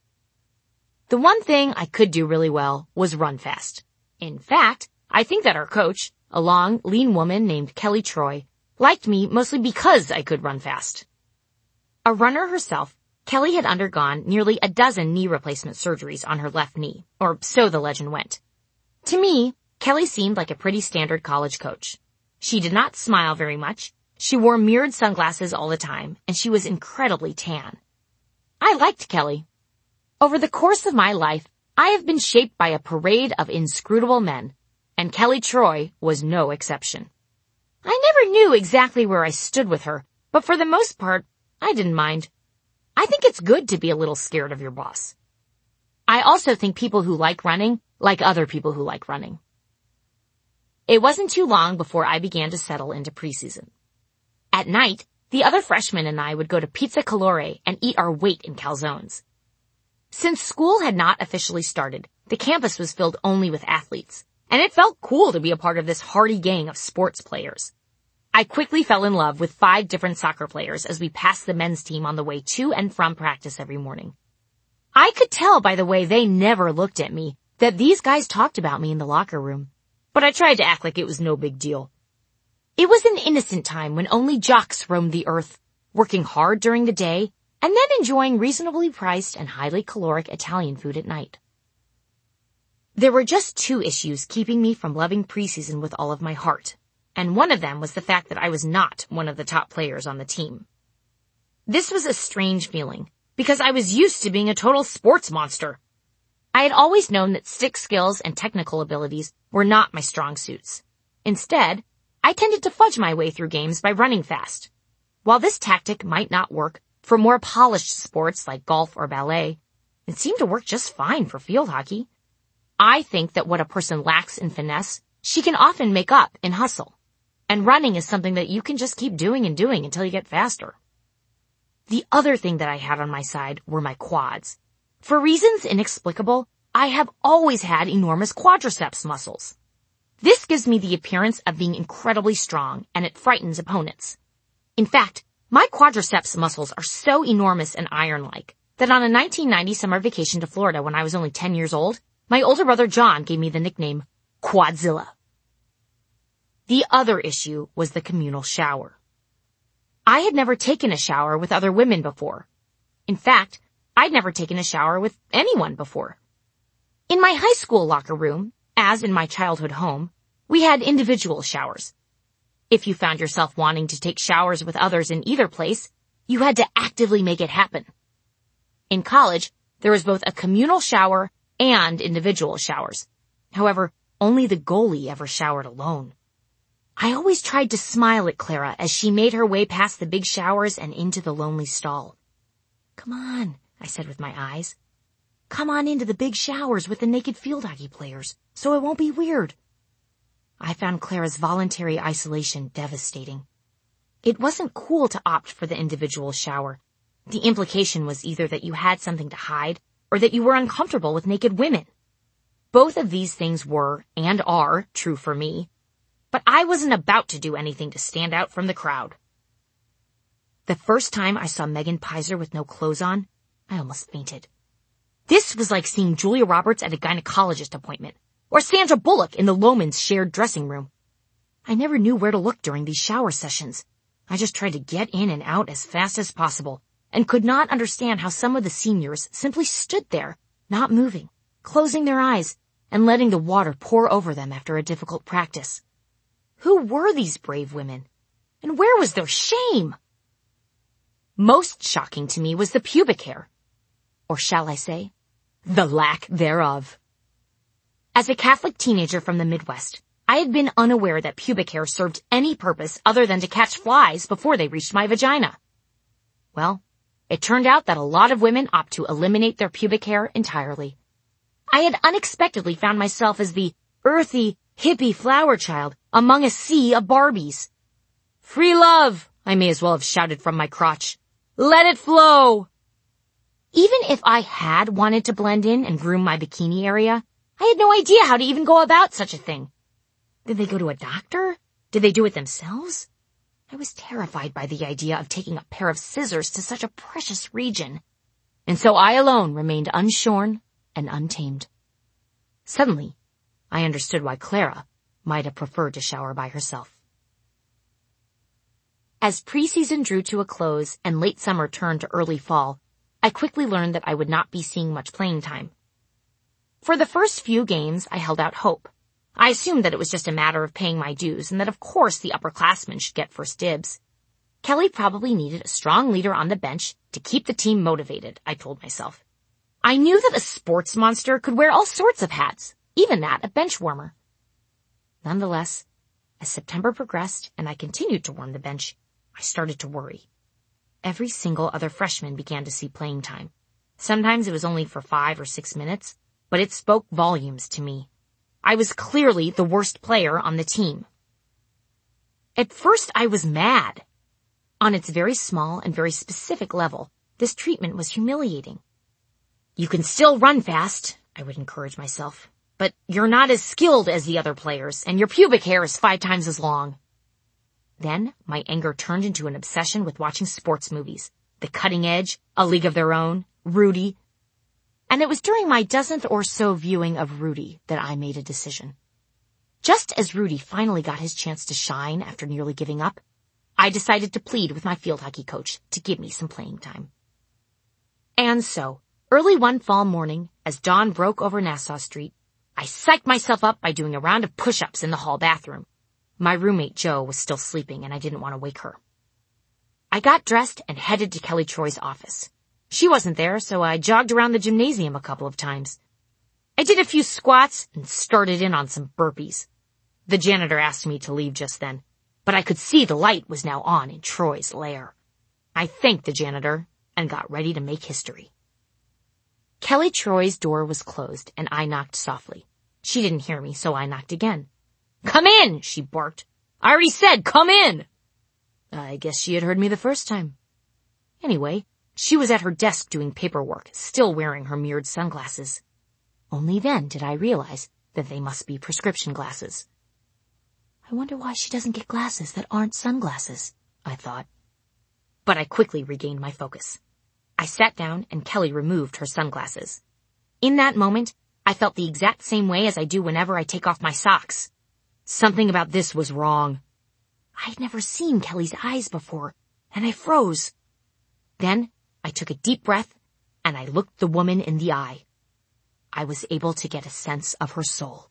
The one thing I could do really well was run fast. In fact, I think that our coach, a long, lean woman named Kelly Troy, liked me mostly because I could run fast. A runner herself, Kelly had undergone nearly a dozen knee replacement surgeries on her left knee, or so the legend went. To me, Kelly seemed like a pretty standard college coach. She did not smile very much, she wore mirrored sunglasses all the time, and she was incredibly tan. I liked Kelly. Over the course of my life, I have been shaped by a parade of inscrutable men, and Kelly Troy was no exception. I never knew exactly where I stood with her, but for the most part, I didn't mind. I think it's good to be a little scared of your boss. I also think people who like running like other people who like running. It wasn't too long before I began to settle into preseason. At night, the other freshmen and I would go to Pizza Calore and eat our weight in calzones. Since school had not officially started, the campus was filled only with athletes, and it felt cool to be a part of this hardy gang of sports players. I quickly fell in love with 5 different soccer players as we passed the men's team on the way to and from practice every morning. I could tell by the way they never looked at me that these guys talked about me in the locker room, but I tried to act like it was no big deal. It was an innocent time when only jocks roamed the earth, working hard during the day and then enjoying reasonably priced and highly caloric Italian food at night. There were just 2 issues keeping me from loving preseason with all of my heart, and one of them was the fact that I was not one of the top players on the team. This was a strange feeling, because I was used to being a total sports monster. I had always known that stick skills and technical abilities were not my strong suits. Instead, I tended to fudge my way through games by running fast. While this tactic might not work for more polished sports like golf or ballet, it seemed to work just fine for field hockey. I think that what a person lacks in finesse, she can often make up in hustle. And running is something that you can just keep doing and doing until you get faster. The other thing that I had on my side were my quads. For reasons inexplicable, I have always had enormous quadriceps muscles. This gives me the appearance of being incredibly strong, and it frightens opponents. In fact, my quadriceps muscles are so enormous and iron-like that on a 1990 summer vacation to Florida when I was only 10 years old, my older brother John gave me the nickname Quadzilla. The other issue was the communal shower. I had never taken a shower with other women before. In fact, I'd never taken a shower with anyone before. In my high school locker room, as in my childhood home, we had individual showers. If you found yourself wanting to take showers with others in either place, you had to actively make it happen. In college, there was both a communal shower and individual showers. However, only the goalie ever showered alone. I always tried to smile at Clara as she made her way past the big showers and into the lonely stall. "Come on," I said with my eyes. "Come on into the big showers with the naked field hockey players, so it won't be weird." I found Clara's voluntary isolation devastating. It wasn't cool to opt for the individual shower. The implication was either that you had something to hide or that you were uncomfortable with naked women. Both of these things were, and are, true for me. But I wasn't about to do anything to stand out from the crowd. The first time I saw Megan Pizer with no clothes on, I almost fainted. This was like seeing Julia Roberts at a gynecologist appointment, or Sandra Bullock in the Lohmans' shared dressing room. I never knew where to look during these shower sessions. I just tried to get in and out as fast as possible, and could not understand how some of the seniors simply stood there, not moving, closing their eyes, and letting the water pour over them after a difficult practice. Who were these brave women? And where was their shame? Most shocking to me was the pubic hair. Or shall I say, the lack thereof. As a Catholic teenager from the Midwest, I had been unaware that pubic hair served any purpose other than to catch flies before they reached my vagina. Well, it turned out that a lot of women opt to eliminate their pubic hair entirely. I had unexpectedly found myself as the earthy, hippie flower child among a sea of Barbies. "Free love," I may as well have shouted from my crotch. "Let it flow." Even if I had wanted to blend in and groom my bikini area, I had no idea how to even go about such a thing. Did they go to a doctor? Did they do it themselves? I was terrified by the idea of taking a pair of scissors to such a precious region, and so I alone remained unshorn and untamed. Suddenly, I understood why Clara might have preferred to shower by herself. As preseason drew to a close and late summer turned to early fall, I quickly learned that I would not be seeing much playing time. For the first few games, I held out hope. I assumed that it was just a matter of paying my dues and that of course the upperclassmen should get first dibs. Kelly probably needed a strong leader on the bench to keep the team motivated, I told myself. I knew that a sports monster could wear all sorts of hats, even that of bench warmer. Nonetheless, as September progressed and I continued to warm the bench, I started to worry. Every single other freshman began to see playing time. Sometimes it was only for 5 or 6 minutes, but it spoke volumes to me. I was clearly the worst player on the team. At first, I was mad. On its very small and very specific level, this treatment was humiliating. "You can still run fast," I would encourage myself, "but you're not as skilled as the other players, and your pubic hair is 5 times as long." Then my anger turned into an obsession with watching sports movies, The Cutting Edge, A League of Their Own, Rudy. And it was during my dozenth or so viewing of Rudy that I made a decision. Just as Rudy finally got his chance to shine after nearly giving up, I decided to plead with my field hockey coach to give me some playing time. And so, early one fall morning, as dawn broke over Nassau Street, I psyched myself up by doing a round of push-ups in the hall bathroom. My roommate Jo was still sleeping and I didn't want to wake her. I got dressed and headed to Kelly Troy's office. She wasn't there, so I jogged around the gymnasium a couple of times. I did a few squats and started in on some burpees. The janitor asked me to leave just then, but I could see the light was now on in Troy's lair. I thanked the janitor and got ready to make history. Kelly Troy's door was closed and I knocked softly. She didn't hear me, so I knocked again. "Come in," she barked. "I already said come in." I guess she had heard me the first time. Anyway, she was at her desk doing paperwork, still wearing her mirrored sunglasses. Only then did I realize that they must be prescription glasses. I wonder why she doesn't get glasses that aren't sunglasses, I thought. But I quickly regained my focus. I sat down and Kelly removed her sunglasses. In that moment, I felt the exact same way as I do whenever I take off my socks. Something about this was wrong. I'd never seen Kelly's eyes before, and I froze. Then I took a deep breath, and I looked the woman in the eye. I was able to get a sense of her soul.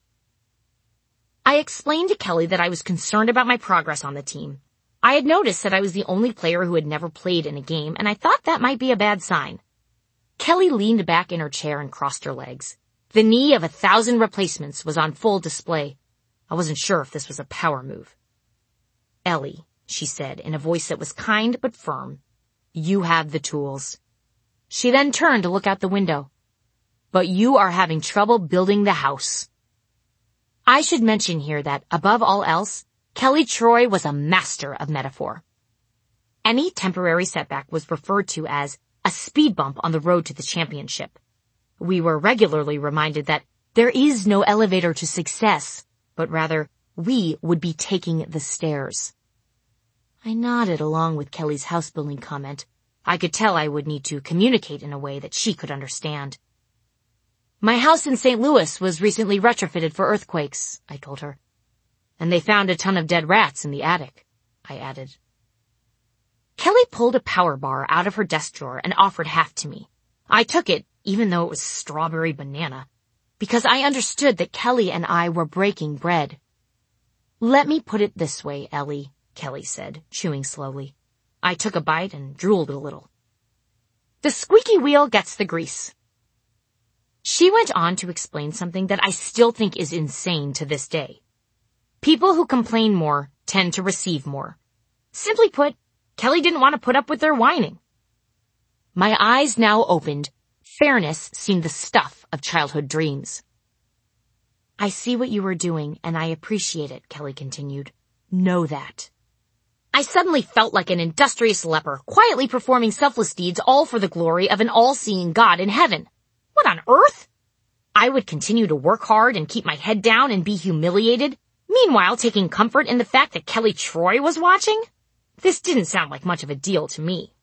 I explained to Kelly that I was concerned about my progress on the team. I had noticed that I was the only player who had never played in a game, and I thought that might be a bad sign. Kelly leaned back in her chair and crossed her legs. The knee of 1,000 replacements was on full display. I wasn't sure if this was a power move. Ellie, she said in a voice that was kind but firm, you have the tools. She then turned to look out the window. But you are having trouble building the house. I should mention here that, above all else, Kelly Troy was a master of metaphor. Any temporary setback was referred to as a speed bump on the road to the championship. We were regularly reminded that there is no elevator to success, but rather we would be taking the stairs. I nodded along with Kelly's house-building comment. I could tell I would need to communicate in a way that she could understand. My house in St. Louis was recently retrofitted for earthquakes, I told her. And they found a ton of dead rats in the attic, I added. Kelly pulled a power bar out of her desk drawer and offered half to me. I took it, even though it was strawberry banana, because I understood that Kelly and I were breaking bread. Let me put it this way, Ellie, Kelly said, chewing slowly. I took a bite and drooled a little. The squeaky wheel gets the grease. She went on to explain something that I still think is insane to this day. People who complain more tend to receive more. Simply put, Kelly didn't want to put up with their whining. My eyes now opened. Fairness seemed the stuff of childhood dreams. I see what you were doing, and I appreciate it, Kelly continued. Know that. I suddenly felt like an industrious leper, quietly performing selfless deeds all for the glory of an all-seeing God in heaven. What on earth? I would continue to work hard and keep my head down and be humiliated, meanwhile taking comfort in the fact that Kelly Troy was watching? This didn't sound like much of a deal to me.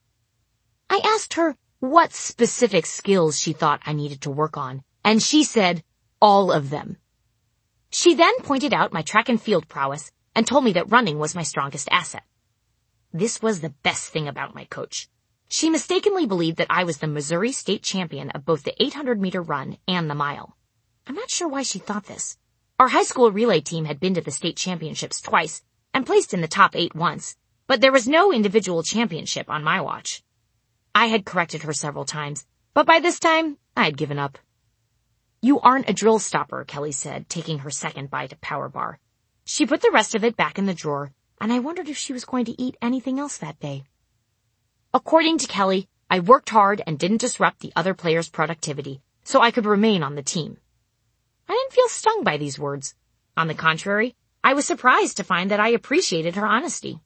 I asked her what specific skills she thought I needed to work on, and she said, all of them. She then pointed out my track and field prowess and told me that running was my strongest asset. This was the best thing about my coach. She mistakenly believed that I was the Missouri state champion of both the 800-meter run and the mile. I'm not sure why she thought this. Our high school relay team had been to the state championships twice and placed in the top 8 once, but there was no individual championship on my watch. I had corrected her several times, but by this time, I had given up. You aren't a drill stopper, Kelly said, taking her second bite of Power Bar. She put the rest of it back in the drawer, and I wondered if she was going to eat anything else that day. According to Kelly, I worked hard and didn't disrupt the other players' productivity, so I could remain on the team. I didn't feel stung by these words. On the contrary, I was surprised to find that I appreciated her honesty.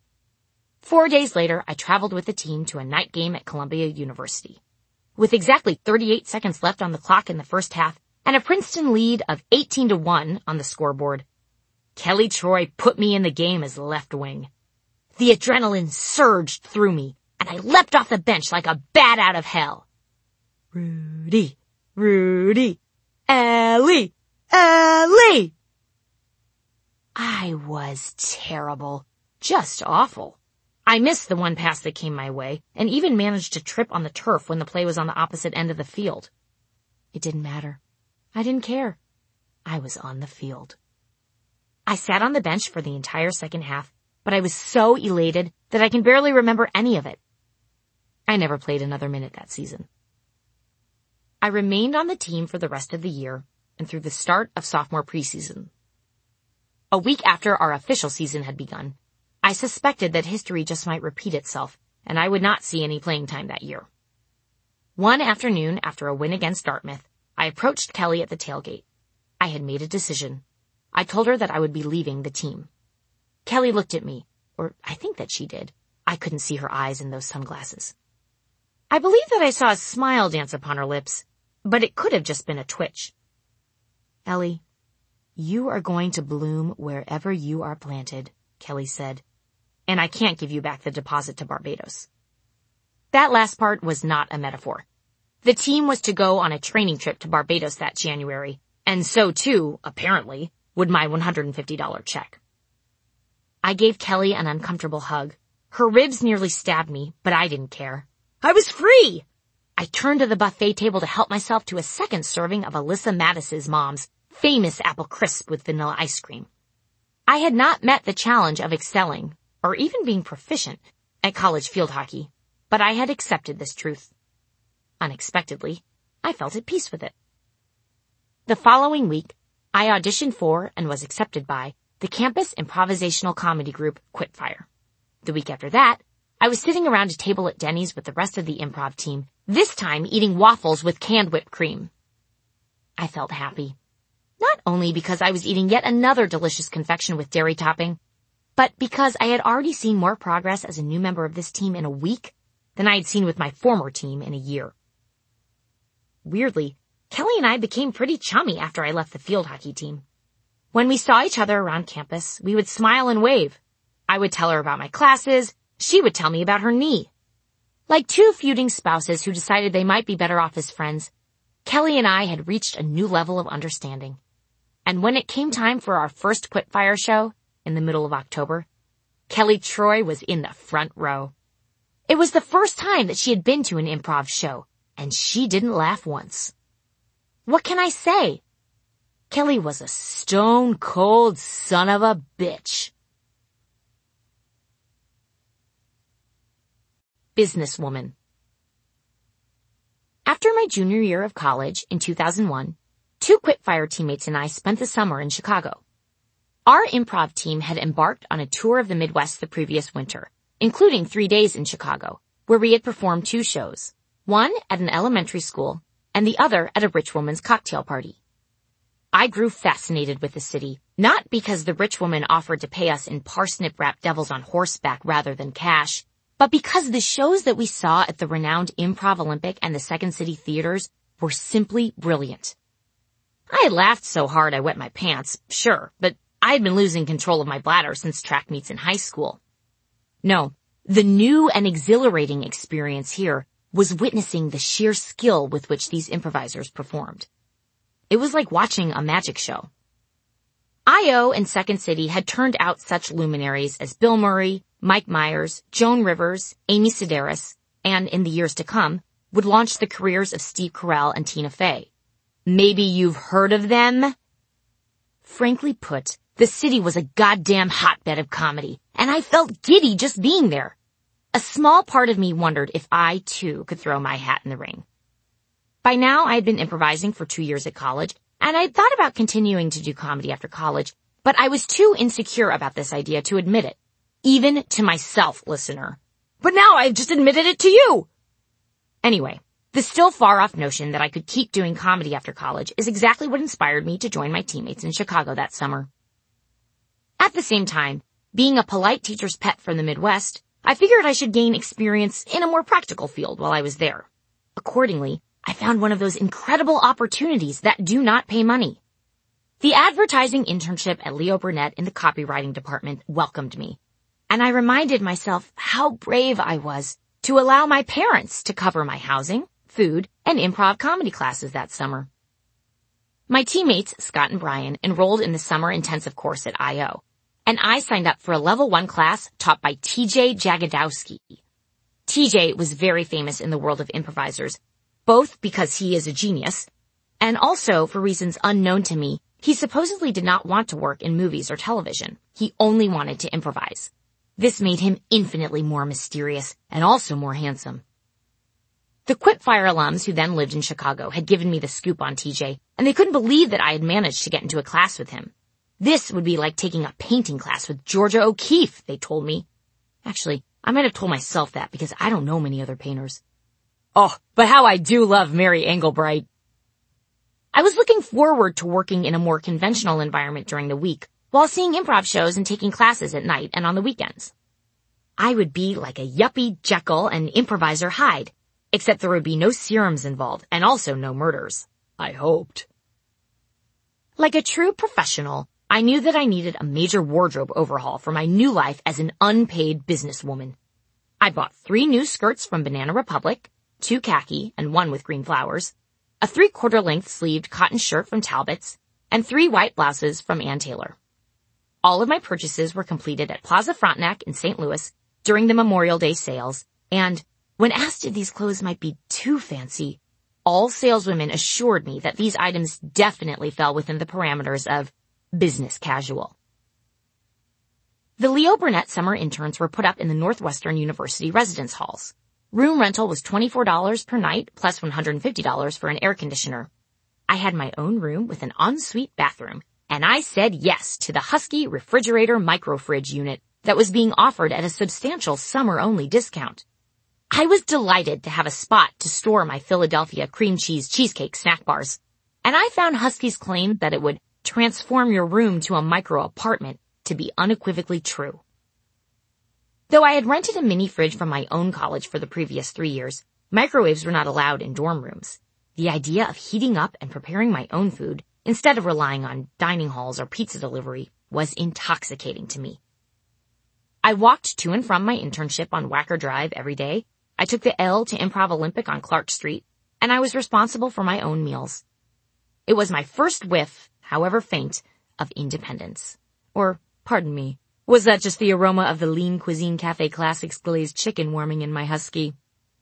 4 days later, I traveled with the team to a night game at Columbia University. With exactly 38 seconds left on the clock in the first half and a Princeton lead of 18-1 on the scoreboard, Kelly Troy put me in the game as left wing. The adrenaline surged through me, and I leapt off the bench like a bat out of hell. Rudy, Rudy, Ellie, Ellie! I was terrible. Just awful. I missed the one pass that came my way, and even managed to trip on the turf when the play was on the opposite end of the field. It didn't matter. I didn't care. I was on the field. I sat on the bench for the entire second half, but I was so elated that I can barely remember any of it. I never played another minute that season. I remained on the team for the rest of the year and through the start of sophomore preseason. A week after our official season had begun, I suspected that history just might repeat itself, and I would not see any playing time that year. One afternoon, after a win against Dartmouth, I approached Kelly at the tailgate. I had made a decision. I told her that I would be leaving the team. Kelly looked at me, or I think that she did. I couldn't see her eyes in those sunglasses. I believe that I saw a smile dance upon her lips, but it could have just been a twitch. Ellie, you are going to bloom wherever you are planted, Kelly said, and I can't give you back the deposit to Barbados. That last part was not a metaphor. The team was to go on a training trip to Barbados that January, and so too, apparently, would my $150 check. I gave Kelly an uncomfortable hug. Her ribs nearly stabbed me, but I didn't care. I was free! I turned to the buffet table to help myself to a second serving of Alyssa Mattis's mom's famous apple crisp with vanilla ice cream. I had not met the challenge of excelling, or even being proficient, at college field hockey, but I had accepted this truth. Unexpectedly, I felt at peace with it. The following week, I auditioned for and was accepted by the campus improvisational comedy group Quitfire. The week after that, I was sitting around a table at Denny's with the rest of the improv team, this time eating waffles with canned whipped cream. I felt happy. Not only because I was eating yet another delicious confection with dairy topping, but because I had already seen more progress as a new member of this team in a week than I had seen with my former team in a year. Weirdly, Kelly and I became pretty chummy after I left the field hockey team. When we saw each other around campus, we would smile and wave. I would tell her about my classes. She would tell me about her knee. Like two feuding spouses who decided they might be better off as friends, Kelly and I had reached a new level of understanding. And when it came time for our first Quitfire show, in the middle of October, Kelly Troy was in the front row. It was the first time that she had been to an improv show, and she didn't laugh once. What can I say? Kelly was a stone-cold son of a bitch. Businesswoman. After my junior year of college in 2001, two Quitfire teammates and I spent the summer in Chicago. Our improv team had embarked on a tour of the Midwest the previous winter, including 3 days in Chicago, where we had performed 2 shows, one at an elementary school and the other at a rich woman's cocktail party. I grew fascinated with the city, not because the rich woman offered to pay us in parsnip-wrapped devils on horseback rather than cash, but because the shows that we saw at the renowned Improv Olympic and the Second City theaters were simply brilliant. I had laughed so hard I wet my pants, sure, but I had been losing control of my bladder since track meets in high school. No, the new and exhilarating experience here was witnessing the sheer skill with which these improvisers performed. It was like watching a magic show. I.O. and Second City had turned out such luminaries as Bill Murray, Mike Myers, Joan Rivers, Amy Sedaris, and in the years to come, would launch the careers of Steve Carell and Tina Fey. Maybe you've heard of them? Frankly put, the city was a goddamn hotbed of comedy, and I felt giddy just being there. A small part of me wondered if I, too, could throw my hat in the ring. By now, I had been improvising for 2 years at college, and I had thought about continuing to do comedy after college, but I was too insecure about this idea to admit it, even to myself, listener. But now I've just admitted it to you! Anyway, the still far-off notion that I could keep doing comedy after college is exactly what inspired me to join my teammates in Chicago that summer. At the same time, being a polite teacher's pet from the Midwest, I figured I should gain experience in a more practical field while I was there. Accordingly, I found one of those incredible opportunities that do not pay money. The advertising internship at Leo Burnett in the copywriting department welcomed me, and I reminded myself how brave I was to allow my parents to cover my housing, food, and improv comedy classes that summer. My teammates, Scott and Brian, enrolled in the summer intensive course at I.O., and I signed up for a level 1 class taught by TJ Jagodowski. TJ was very famous in the world of improvisers, both because he is a genius, and also for reasons unknown to me. He supposedly did not want to work in movies or television. He only wanted to improvise. This made him infinitely more mysterious and also more handsome. The Quitfire alums who then lived in Chicago had given me the scoop on TJ, and they couldn't believe that I had managed to get into a class with him. This would be like taking a painting class with Georgia O'Keeffe, they told me. Actually, I might have told myself that because I don't know many other painters. Oh, but how I do love Mary Engelbreit. I was looking forward to working in a more conventional environment during the week, while seeing improv shows and taking classes at night and on the weekends. I would be like a yuppie Jekyll and improviser Hyde, except there would be no serums involved and also no murders. I hoped. Like a true professional, I knew that I needed a major wardrobe overhaul for my new life as an unpaid businesswoman. I bought 3 new skirts from Banana Republic, 2 khaki and 1 with green flowers, a 3/4 length sleeved cotton shirt from Talbot's, and 3 white blouses from Ann Taylor. All of my purchases were completed at Plaza Frontenac in St. Louis during the Memorial Day sales, and when asked if these clothes might be too fancy, all saleswomen assured me that these items definitely fell within the parameters of business casual. The Leo Burnett summer interns were put up in the Northwestern University residence halls. Room rental was $24 per night plus $150 for an air conditioner. I had my own room with an ensuite bathroom, and I said yes to the Husky refrigerator microfridge unit that was being offered at a substantial summer-only discount. I was delighted to have a spot to store my Philadelphia cream cheese cheesecake snack bars, and I found Husky's claim that it would transform your room to a micro-apartment to be unequivocally true. Though I had rented a mini fridge from my own college for the previous 3 years, microwaves were not allowed in dorm rooms. The idea of heating up and preparing my own food, instead of relying on dining halls or pizza delivery, was intoxicating to me. I walked to and from my internship on Wacker Drive every day. I took the L to Improv Olympic on Clark Street, and I was responsible for my own meals. It was my first whiff, however faint, of independence. Or, pardon me, was that just the aroma of the Lean Cuisine Cafe Classics glazed chicken warming in my Husky?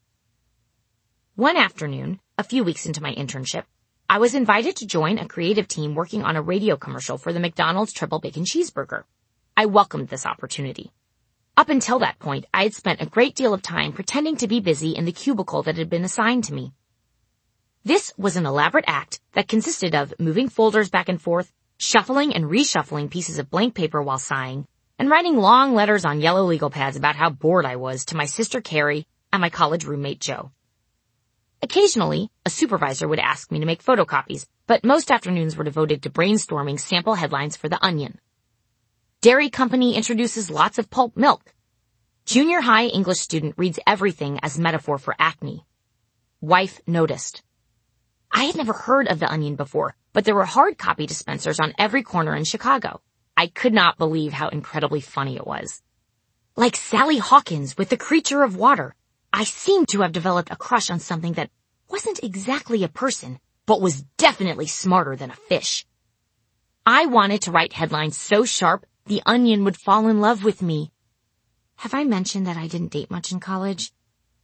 One afternoon, a few weeks into my internship, I was invited to join a creative team working on a radio commercial for the McDonald's Triple Bacon Cheeseburger. I welcomed this opportunity. Up until that point, I had spent a great deal of time pretending to be busy in the cubicle that had been assigned to me. This was an elaborate act that consisted of moving folders back and forth, shuffling and reshuffling pieces of blank paper while sighing, and writing long letters on yellow legal pads about how bored I was to my sister Carrie and my college roommate Joe. Occasionally, a supervisor would ask me to make photocopies, but most afternoons were devoted to brainstorming sample headlines for The Onion. Dairy company introduces lots of pulp milk. Junior high English student reads everything as metaphor for acne. Wife noticed. I had never heard of The Onion before, but there were hard copy dispensers on every corner in Chicago. I could not believe how incredibly funny it was. Like Sally Hawkins with The Creature of Water, I seemed to have developed a crush on something that wasn't exactly a person, but was definitely smarter than a fish. I wanted to write headlines so sharp The Onion would fall in love with me. Have I mentioned that I didn't date much in college?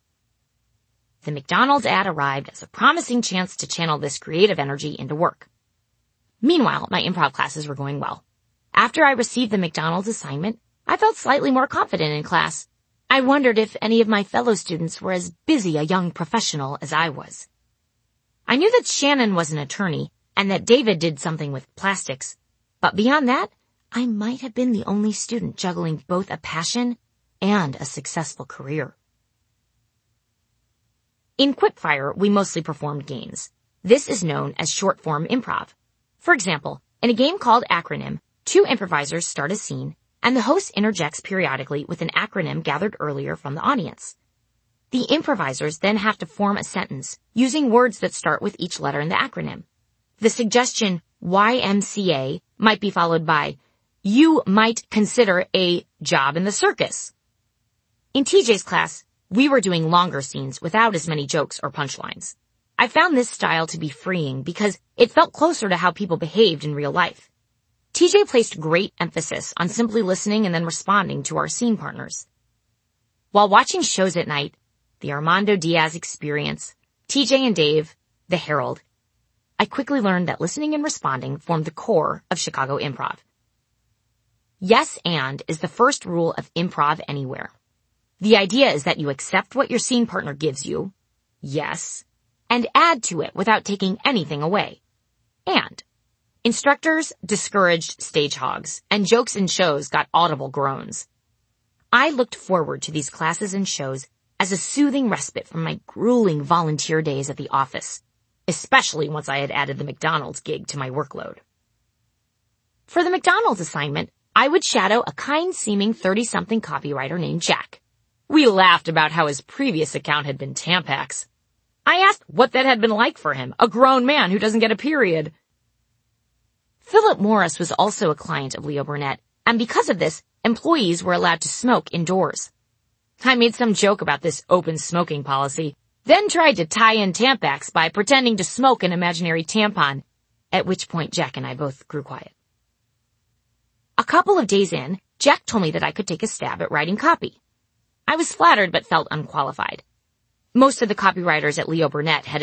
The McDonald's ad arrived as a promising chance to channel this creative energy into work. Meanwhile, my improv classes were going well. After I received the McDonald's assignment, I felt slightly more confident in class. I wondered if any of my fellow students were as busy a young professional as I was. I knew that Shannon was an attorney and that David did something with plastics, but beyond that, I might have been the only student juggling both a passion and a successful career. In Quickfire, we mostly performed games. This is known as short-form improv. For example, in a game called Acronym, 2 improvisers start a scene, and the host interjects periodically with an acronym gathered earlier from the audience. The improvisers then have to form a sentence using words that start with each letter in the acronym. The suggestion YMCA might be followed by you might consider a job in the circus. In TJ's class, we were doing longer scenes without as many jokes or punchlines. I found this style to be freeing because it felt closer to how people behaved in real life. TJ placed great emphasis on simply listening and then responding to our scene partners. While watching shows at night, The Armando Diaz Experience, TJ and Dave, The Herald, I quickly learned that listening and responding formed the core of Chicago improv. Yes and is the first rule of improv anywhere. The idea is that you accept what your scene partner gives you, yes, and add to it without taking anything away. And instructors discouraged stage hogs, and jokes in shows got audible groans. I looked forward to these classes and shows as a soothing respite from my grueling volunteer days at the office, especially once I had added the McDonald's gig to my workload. For the McDonald's assignment, I would shadow a kind-seeming 30-something copywriter named Jack. We laughed about how his previous account had been Tampax. I asked what that had been like for him, a grown man who doesn't get a period. Philip Morris was also a client of Leo Burnett, and because of this, employees were allowed to smoke indoors. I made some joke about this open smoking policy, then tried to tie in Tampax by pretending to smoke an imaginary tampon. at which point Jack and I both grew quiet. A couple of days in, Jack told me that I could take a stab at writing copy. I was flattered but felt unqualified. Most of the copywriters at Leo Burnett had